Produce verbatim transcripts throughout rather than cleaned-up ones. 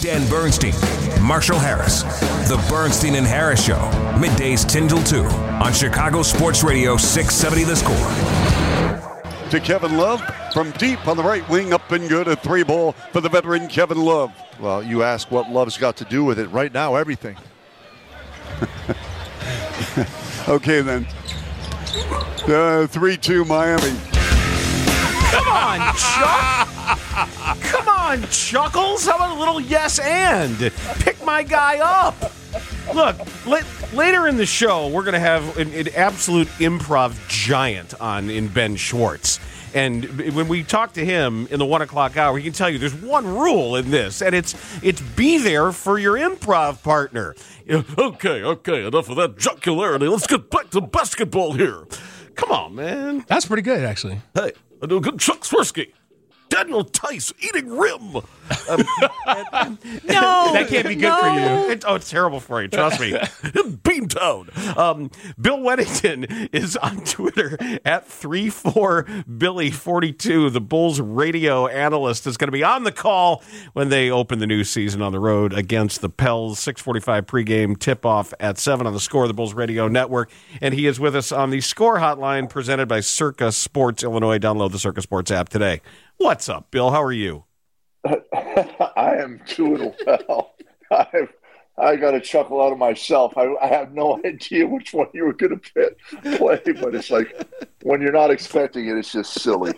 Dan Bernstein, Marshall Harris. The Bernstein and Harris Show. Middays ten till two on Chicago Sports Radio six seventy The Score. To Kevin Love from deep on the right wing, up and good. A three ball for the veteran Kevin Love. Well, you ask what Love's got to do with it. Right now, everything. Okay, then. Uh, three two Miami. Come on, Chuck. Come on, Chuckles. How about a little yes and? Pick my guy up. Look, la- later in the show, we're going to have an, an absolute improv giant on in Ben Schwartz. And when we talk to him in the one o'clock hour, he can tell you there's one rule in this, and it's it's be there for your improv partner. You know, okay, okay, enough of that jocularity. Let's get back to basketball here. Come on, man. That's pretty good, actually. Hey, I do a good Chuck Swirsky. Daniel Tice eating rim. Um, and, and, no, that can't be good no. for you. It, oh, it's terrible for you. Trust me. Beantown. Um, Bill Weddington is on Twitter at three four Billy forty-two. The Bulls radio analyst is going to be on the call when they open the new season on the road against the Pels. six forty-five pregame tip-off at seven on the Score, the Bulls radio network. And he is with us on the Score hotline presented by Circa Sports Illinois. Download the Circa Sports app today. What's up, Bill? How are you? I am doing well. I've I got a chuckle out of myself. I, I have no idea which one you were going to play, but it's like when you're not expecting it, it's just silly.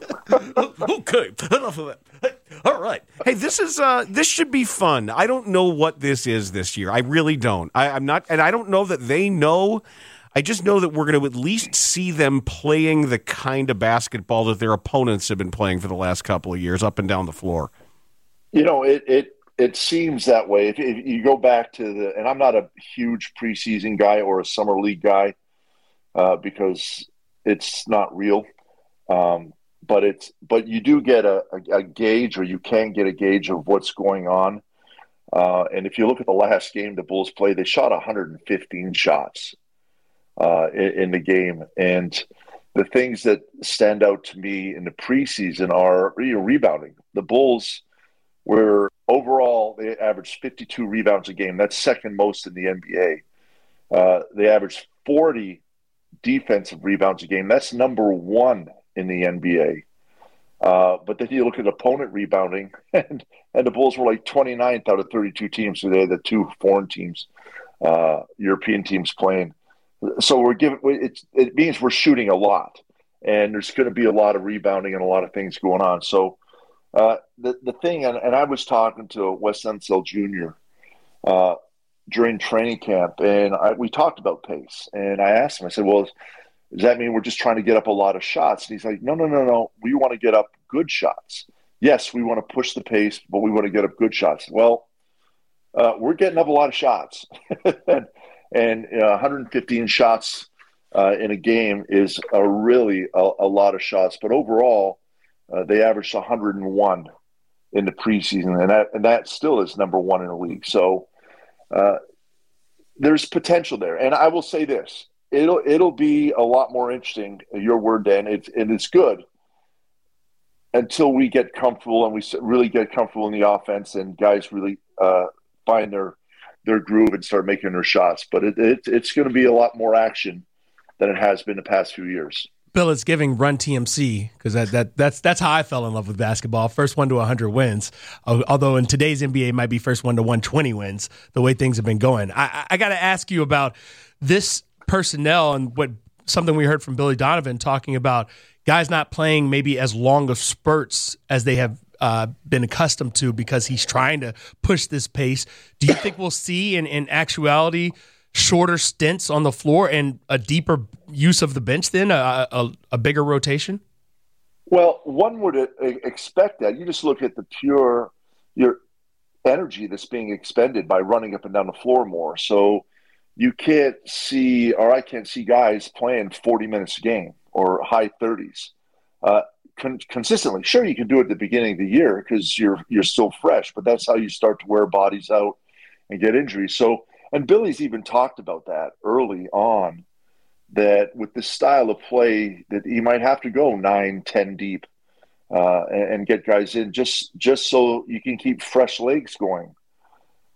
Okay, enough of that. Hey, all right. Hey, this is uh, this should be fun. I don't know what this is this year. I really don't. I, I'm not, and I don't know that they know. I just know that we're going to at least see them playing the kind of basketball that their opponents have been playing for the last couple of years, up and down the floor. You know, it it, it seems that way. If, if you go back to the, and I'm not a huge preseason guy or a summer league guy uh, because it's not real. Um, but it's but you do get a, a, a gauge, or you can get a gauge of what's going on. Uh, and if you look at the last game the Bulls played, they shot one hundred fifteen shots. Uh, in, in the game. And the things that stand out to me in the preseason are you know, rebounding. The Bulls were overall, they averaged fifty-two rebounds a game. That's second most in the N B A. Uh, they averaged forty defensive rebounds a game. That's number one in the N B A. Uh, but then you look at opponent rebounding, and, and the Bulls were like twenty-ninth out of thirty-two teams. So they had the two foreign teams, uh, European teams playing. So we're giving it. It means we're shooting a lot, and there's going to be a lot of rebounding and a lot of things going on. So uh, the the thing, and, and I was talking to Wes Unseld Junior Uh, during training camp, and I, we talked about pace. And I asked him, I said, "Well, does that mean we're just trying to get up a lot of shots?" And he's like, "No, no, no, no. We want to get up good shots. Yes, we want to push the pace, but we want to get up good shots." Well, uh, we're getting up a lot of shots. and, And uh, one hundred fifteen shots uh, in a game is a really a, a lot of shots. But overall, uh, they averaged one hundred one in the preseason, and that and that still is number one in the league. So uh, there's potential there. And I will say this: it'll it'll be a lot more interesting. Your word, Dan. It's and it's good until we get comfortable and we really get comfortable in the offense, and guys really uh, find their. their groove and start making their shots. But it, it, it's going to be a lot more action than it has been the past few years. Bill, it's giving Run T M C, because that, that, that's that's how I fell in love with basketball. First one to one hundred wins, although in today's N B A it might be first one to one hundred twenty wins, the way things have been going. I, I got to ask you about this personnel and what something we heard from Billy Donovan talking about guys not playing maybe as long of spurts as they have Uh, been accustomed to, because he's trying to push this pace. Do you think we'll see in, in actuality shorter stints on the floor and a deeper use of the bench then, a, a, a bigger rotation? Well, one would expect that. You just look at the pure your energy that's being expended by running up and down the floor more. So you can't see, or I can't see guys playing forty minutes a game or high thirties. Uh, Con- consistently. Sure, you can do it at the beginning of the year because you're you're still fresh, but that's how you start to wear bodies out and get injuries. So, and Billy's even talked about that early on, that with this style of play that he might have to go nine, ten deep uh, and, and get guys in just just so you can keep fresh legs going.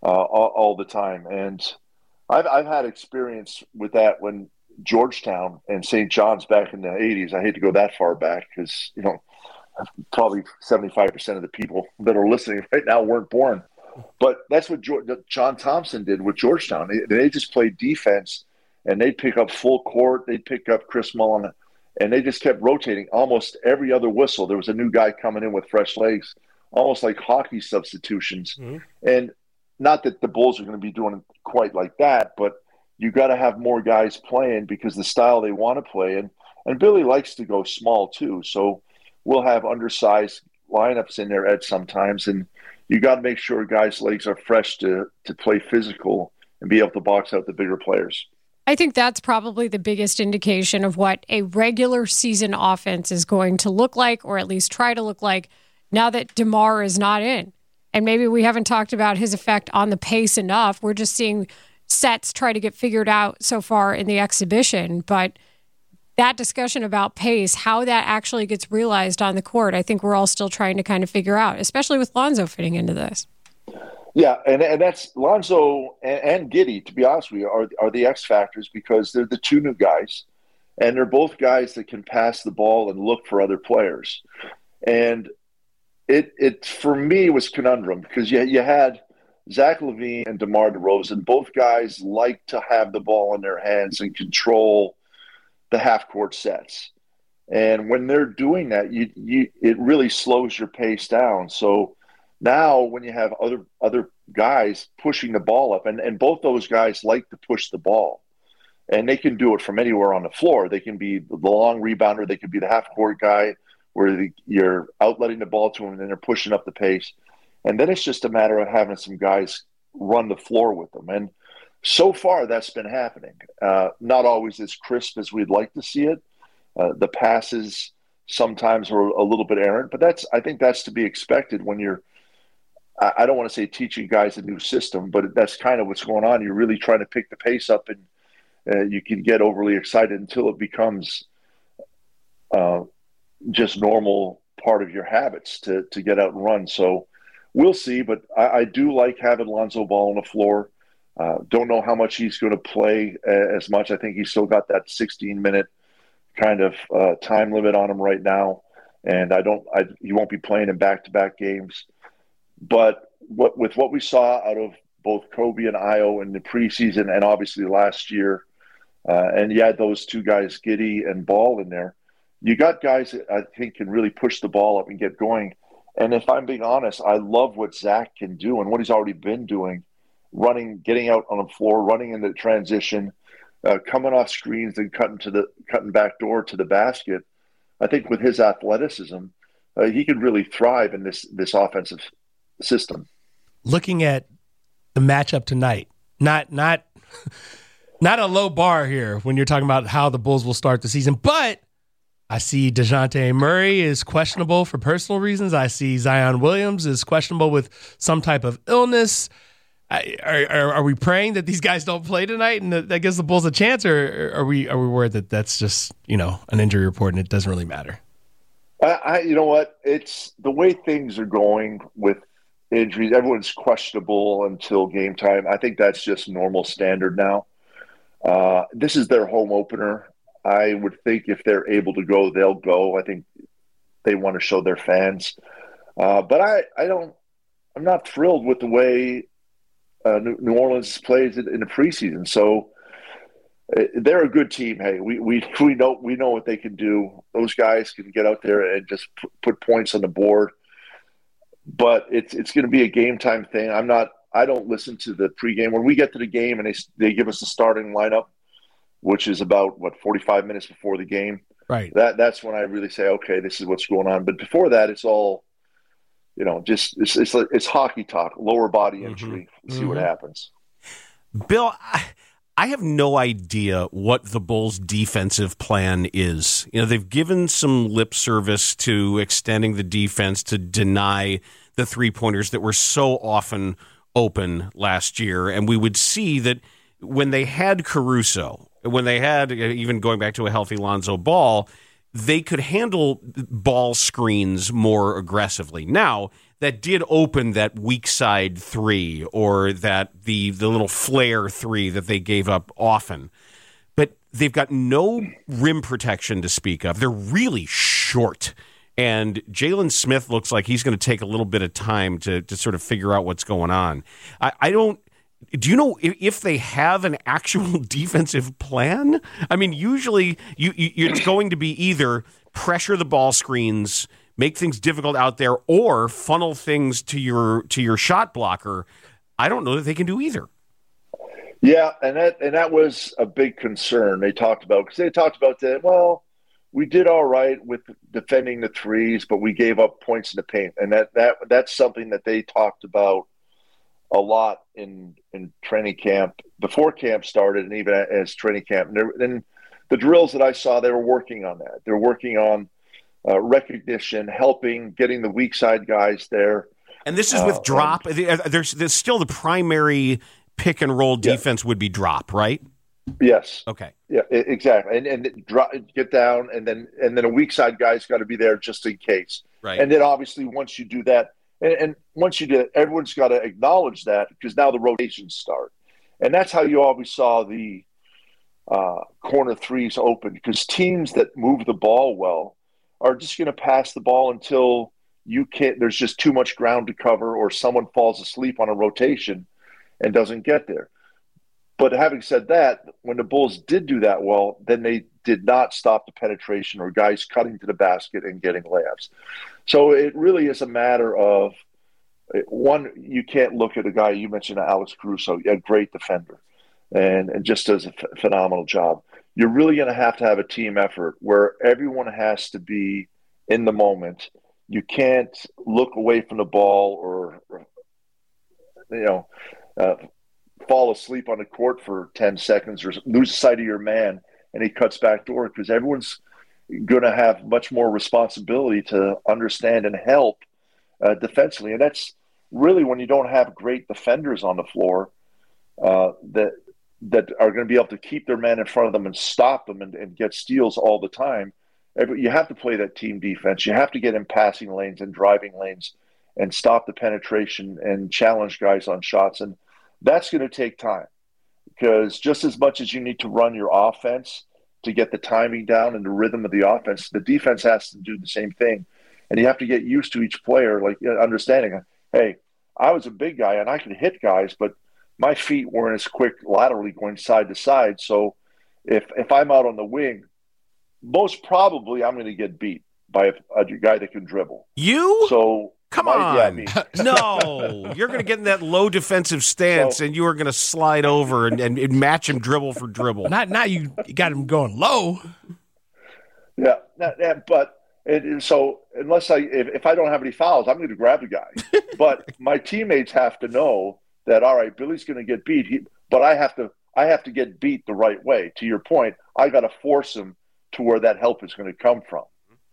uh, all, all the time. And I've, I've had experience with that when Georgetown and Saint John's back in the eighties. I hate to go that far back because, you know, probably seventy-five percent of the people that are listening right now weren't born. But that's what John Thompson did with Georgetown. They, they just played defense, and they'd pick up full court. They'd pick up Chris Mullin, and they just kept rotating. Almost every other whistle, there was a new guy coming in with fresh legs, almost like hockey substitutions. Mm-hmm. And not that the Bulls are going to be doing it quite like that, but you got to have more guys playing because the style they want to play. And, and Billy likes to go small too. So we'll have undersized lineups in there at sometimes. And you got to make sure guys' legs are fresh to, to play physical and be able to box out the bigger players. I think that's probably the biggest indication of what a regular season offense is going to look like, or at least try to look like, now that DeMar is not in. And maybe we haven't talked about his effect on the pace enough. We're just seeing sets try to get figured out so far in the exhibition. But that discussion about pace, how that actually gets realized on the court, I think we're all still trying to kind of figure out, especially with Lonzo fitting into this. Yeah, and, and that's Lonzo and, and Giddey, to be honest with you, are, are the X factors because they're the two new guys, and they're both guys that can pass the ball and look for other players. And it, it for me, was conundrum because you, you had Zach LaVine and DeMar DeRozan. Both guys like to have the ball in their hands and control the half-court sets. And when they're doing that, you, you it really slows your pace down. So now when you have other other guys pushing the ball up, and, and both those guys like to push the ball, and they can do it from anywhere on the floor. They can be the long rebounder. They could be the half-court guy where the, you're outletting the ball to them and then they're pushing up the pace. And then it's just a matter of having some guys run the floor with them. And so far that's been happening. Uh, not always as crisp as we'd like to see it. Uh, the passes sometimes are a little bit errant, but that's I think that's to be expected when you're I don't want to say teaching guys a new system, but that's kind of what's going on. You're really trying to pick the pace up, and uh, you can get overly excited until it becomes uh, just normal part of your habits to to get out and run. So we'll see, but I, I do like having Lonzo Ball on the floor. Uh, don't know how much he's going to play uh, as much. I think he's still got that sixteen-minute kind of uh, time limit on him right now, and I don't. I, he won't be playing in back-to-back games. But what, with what we saw out of both Kobe and Ayo in the preseason and obviously last year, uh, and you had those two guys, Giddey and Ball, in there, you got guys that I think can really push the ball up and get going. And if I'm being honest, I love what Zach can do and what he's already been doing, running, getting out on the floor, running into transition, uh, coming off screens and cutting to the cutting back door to the basket. I think with his athleticism, uh, he could really thrive in this this offensive system. Looking at the matchup tonight, not not not a low bar here when you're talking about how the Bulls will start the season, but I see DeJounte Murray is questionable for personal reasons. I see Zion Williams is questionable with some type of illness. I, are, are, are we praying that these guys don't play tonight and that, that gives the Bulls a chance, or are we are we worried that that's just, you know, an injury report and it doesn't really matter? I, I you know what? It's the way things are going with injuries. Everyone's questionable until game time. I think that's just normal standard now. Uh, this is their home opener. I would think if they're able to go, they'll go. I think they want to show their fans. Uh, but I, I don't, I'm not thrilled with the way uh, New Orleans plays in the preseason. So uh, they're a good team. Hey, we, we, we know, we know what they can do. Those guys can get out there and just p- put points on the board. But it's it's going to be a game time thing. I'm not. I don't listen to the pregame. When we get to the game and they they give us the starting lineup, which is about what forty-five minutes before the game. Right. That that's when I really say, okay, this is what's going on. But before that, it's all, you know, just it's it's, it's hockey talk, lower body injury. Mm-hmm. See mm-hmm. what happens. Bill, I, I have no idea what the Bulls' defensive plan is. You know, they've given some lip service to extending the defense to deny the three-pointers that were so often open last year. And we would see that when they had Caruso, when they had, even going back to a healthy Lonzo Ball, they could handle ball screens more aggressively. Now, that did open that weak side three or that the the little flare three that they gave up often. But they've got no rim protection to speak of. They're really short. And Jalen Smith looks like he's going to take a little bit of time to, to sort of figure out what's going on. I, I don't – do you know if, if they have an actual defensive plan? I mean, usually you, you, it's going to be either pressure the ball screens – make things difficult out there, or funnel things to your to your shot blocker. I don't know that they can do either. Yeah, and that and that was a big concern they talked about, because they talked about that, well, we did all right with defending the threes, but we gave up points in the paint. And that, that that's something that they talked about a lot in in training camp, before camp started, and even as training camp. And, and the drills that I saw, they were working on that. They're working on Uh, recognition, helping, getting the weak side guys there. And this is with uh, drop. And, there's, there's still the primary pick and roll defense yeah. would be drop, right? Yes. Okay. Yeah, exactly. And and drop, get down, and then and then a weak side guy's got to be there just in case. Right. And then obviously once you do that, and, and once you do it, everyone's got to acknowledge that, because now the rotations start, and that's how you always saw the uh, corner threes open, because teams that move the ball well are just going to pass the ball until you can't, there's just too much ground to cover, or someone falls asleep on a rotation and doesn't get there. But having said that, when the Bulls did do that well, then they did not stop the penetration or guys cutting to the basket and getting layups. So it really is a matter of, one, you can't look at a guy, you mentioned Alex Caruso, a great defender, and, and just does a f- phenomenal job. You're really going to have to have a team effort where everyone has to be in the moment. You can't look away from the ball or, or you know, uh, fall asleep on the court for ten seconds or lose sight of your man and he cuts back door, because everyone's going to have much more responsibility to understand and help uh, defensively. And that's really when you don't have great defenders on the floor uh, that – that are going to be able to keep their man in front of them and stop them and, and get steals all the time. You have to play that team defense. You have to get in passing lanes and driving lanes and stop the penetration and challenge guys on shots. And that's going to take time, because just as much as you need to run your offense to get the timing down and the rhythm of the offense, the defense has to do the same thing. And you have to get used to each player, like understanding, hey, I was a big guy and I could hit guys, but my feet weren't as quick laterally going side to side. So if if I'm out on the wing, most probably I'm going to get beat by a, a guy that can dribble. You? So Come my, on. Yeah, me. No. You're going to get in that low defensive stance, so, and you are going to slide over and, and, and match him dribble for dribble. Not now you got him going low. Yeah, not, yeah but it, so unless I if, if I don't have any fouls, I'm going to grab the guy. But my teammates have to know that, all right, Billy's going to get beat, he, but I have to I have to get beat the right way. To your point, I got to force him to where that help is going to come from.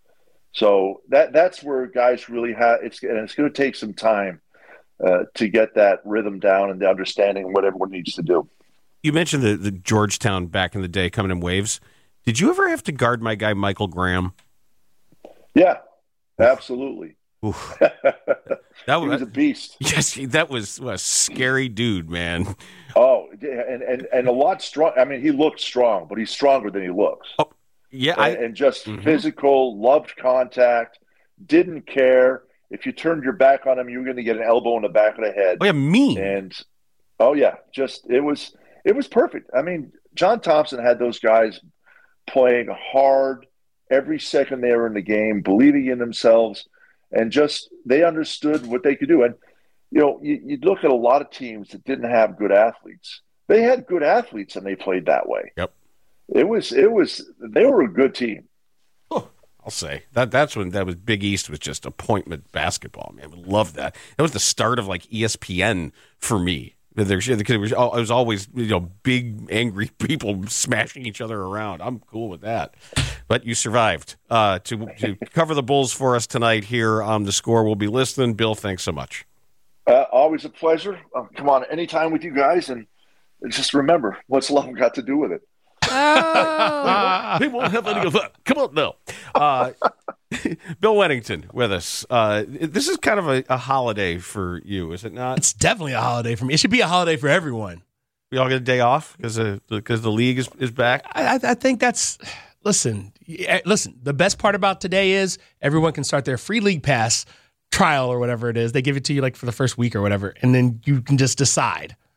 So that that's where guys really have it's and it's going to take some time uh, to get that rhythm down and the understanding of what everyone needs to do. You mentioned the, the Georgetown back in the day coming in waves. Did you ever have to guard my guy Michael Graham? Yeah, absolutely. Oof. That was, he was a beast. Yes, that was a scary dude, man. Oh, and, and, and a lot strong. I mean, he looked strong, but he's stronger than he looks. Oh, yeah. And, I, and just mm-hmm. physical, loved contact, didn't care. If you turned your back on him, you were going to get an elbow in the back of the head. Oh, yeah, mean. And, oh, yeah, just it was it was perfect. I mean, John Thompson had those guys playing hard every second they were in the game, believing in themselves. And just they understood what they could do. And, you know, you, you look at a lot of teams that didn't have good athletes. They had good athletes and they played that way. Yep. It was, it was, they were a good team. Oh, I'll say that that's when that was Big East was just appointment basketball, man. I love that. That was the start of like E S P N for me. There's, it was, it was always, you know, big, angry people smashing each other around. I'm cool with that. But you survived. Uh, to, to cover the Bulls for us tonight here on The Score, we'll be listening. Bill, thanks so much. Uh, always a pleasure. Uh, come on anytime with you guys. And just remember, what's love got to do with it? Oh. They won't have any of that. Come on now. Uh, Bill Wennington with us. Uh, this is kind of a, a holiday for you, is it not? It's definitely a holiday for me. It should be a holiday for everyone. We all get a day off because because the league is, is back. I, I think that's listen. Listen. The best part about today is everyone can start their free league pass trial or whatever it is. They give it to you like for the first week or whatever, and then you can just decide.